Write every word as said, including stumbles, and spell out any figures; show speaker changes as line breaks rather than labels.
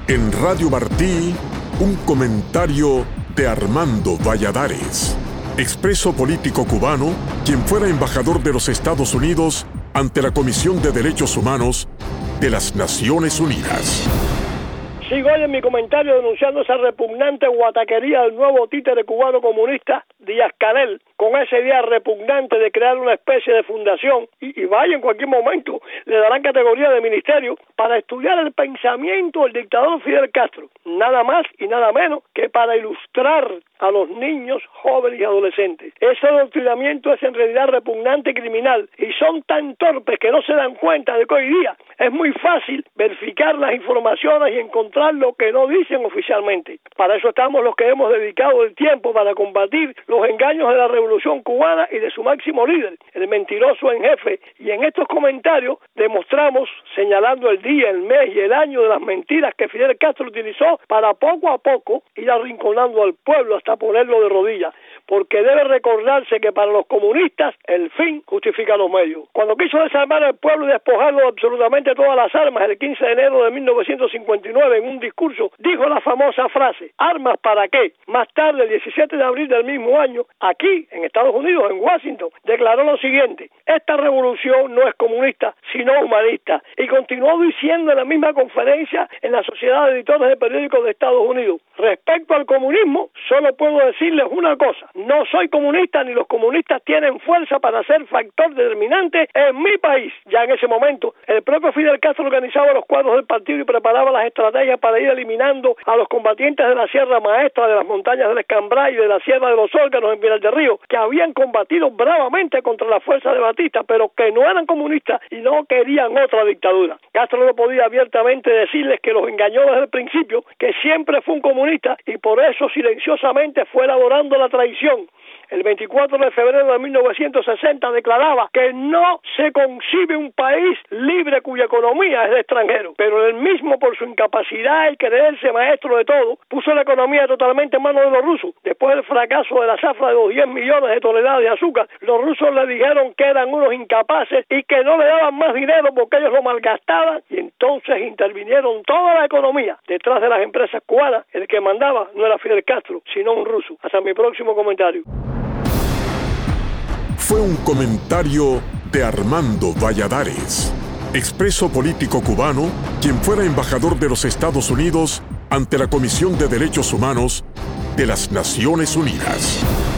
En Radio Martí, un comentario de Armando Valladares, expreso político cubano, quien fuera embajador de los Estados Unidos ante la Comisión de Derechos Humanos de las Naciones Unidas.
Sigo hoy en mi comentario denunciando esa repugnante guataquería del nuevo títere cubano comunista Díaz-Canel, con esa idea repugnante de crear una especie de fundación, y, y vaya, en cualquier momento le darán categoría de ministerio para estudiar el pensamiento del dictador Fidel Castro, nada más y nada menos que para ilustrar a los niños, jóvenes y adolescentes. Ese adoctrinamiento es en realidad repugnante y criminal, y son tan torpes que no se dan cuenta de que hoy día es muy fácil verificar las informaciones y encontrar lo que no dicen oficialmente. Para eso estamos los que hemos dedicado el tiempo para combatir los engaños de la Revolución Cubana y de su máximo líder, el mentiroso en jefe, y en estos comentarios demostramos, señalando el día, el mes y el año de las mentiras que Fidel Castro utilizó para poco a poco ir arrinconando al pueblo hasta ponerlo de rodillas, porque debe recordarse que para los comunistas el fin justifica los medios. Cuando quiso desarmar al pueblo y despojarlo de absolutamente todas las armas el quince de enero de mil novecientos cincuenta y nueve en un discurso, dijo la famosa frase: ¿armas para qué? Más tarde, el diecisiete de abril del mismo año, aquí en Estados Unidos, en Washington, declaró lo siguiente: esta revolución no es comunista, sino humanista, y continuó diciendo en la misma conferencia en la Sociedad de Editores de Periódicos de Estados Unidos: respecto al comunismo, solo puedo decirles una cosa: no soy comunista, ni los comunistas tienen fuerza para ser factor determinante en mi país. Ya en ese momento, el propio Fidel Castro organizaba los cuadros del partido y preparaba las estrategias para ir eliminando a los combatientes de la Sierra Maestra, de las montañas del Escambray y de la Sierra de los Órganos en Pinar del Río, que habían combatido bravamente contra la fuerza de Batista, pero que no eran comunistas y no querían otra dictadura. Castro no podía abiertamente decirles que los engañó desde el principio, que siempre fue un comunista, y por eso silenciosamente fue elaborando la traición. El veinticuatro de febrero de mil novecientos sesenta declaraba que no se concibe un país libre cuya economía es de extranjeros, pero él mismo, por su incapacidad y creerse maestro de todo, puso la economía totalmente en manos de los rusos. Después del fracaso de la zafra de los diez millones de toneladas de azúcar, los rusos le dijeron que eran unos incapaces y que no le daban más dinero porque ellos lo malgastaban, y entonces intervinieron toda la economía. Detrás de las empresas cubanas, el que mandaba no era Fidel Castro, sino un ruso. Hasta mi próximo comentario.
Fue un comentario de Armando Valladares, expreso político cubano, quien fuera embajador de los Estados Unidos ante la Comisión de Derechos Humanos de las Naciones Unidas.